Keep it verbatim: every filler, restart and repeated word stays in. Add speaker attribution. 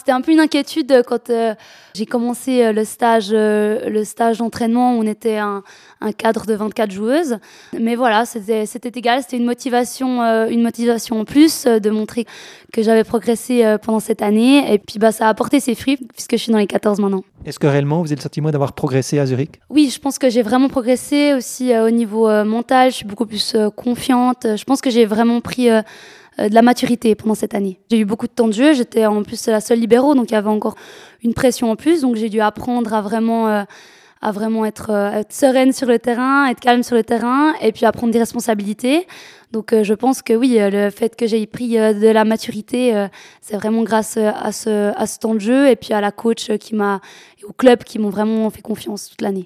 Speaker 1: c'était un peu une inquiétude quand euh, j'ai commencé euh, le stage, euh, le stage d'entraînement où on était un, un cadre de vingt-quatre joueuses. Mais voilà, c'était, c'était égal, c'était une motivation, euh, une motivation en plus euh, de montrer que j'avais progressé euh, pendant cette année. Et puis bah, ça a apporté ses fruits puisque je suis dans les quatorze maintenant.
Speaker 2: Est-ce que réellement vous avez le sentiment d'avoir progressé à Zurich ?
Speaker 1: Oui, je pense que j'ai vraiment progressé aussi euh, au niveau euh, mental. Je suis beaucoup plus euh, confiante. Je pense que j'ai vraiment pris euh, euh, de la maturité pendant cette année. J'ai eu beaucoup de temps de jeu. J'étais en plus la seule libéro, donc il y avait encore une pression en plus. Donc j'ai dû apprendre à vraiment, euh, à vraiment être, euh, être sereine sur le terrain, être calme sur le terrain, et puis à prendre des responsabilités. Donc euh, je pense que oui, euh, le fait que j'ai pris euh, de la maturité, euh, c'est vraiment grâce euh, à ce, à ce temps de jeu et puis à la coach euh, qui m'a, et au club qui m'ont vraiment fait confiance toute l'année.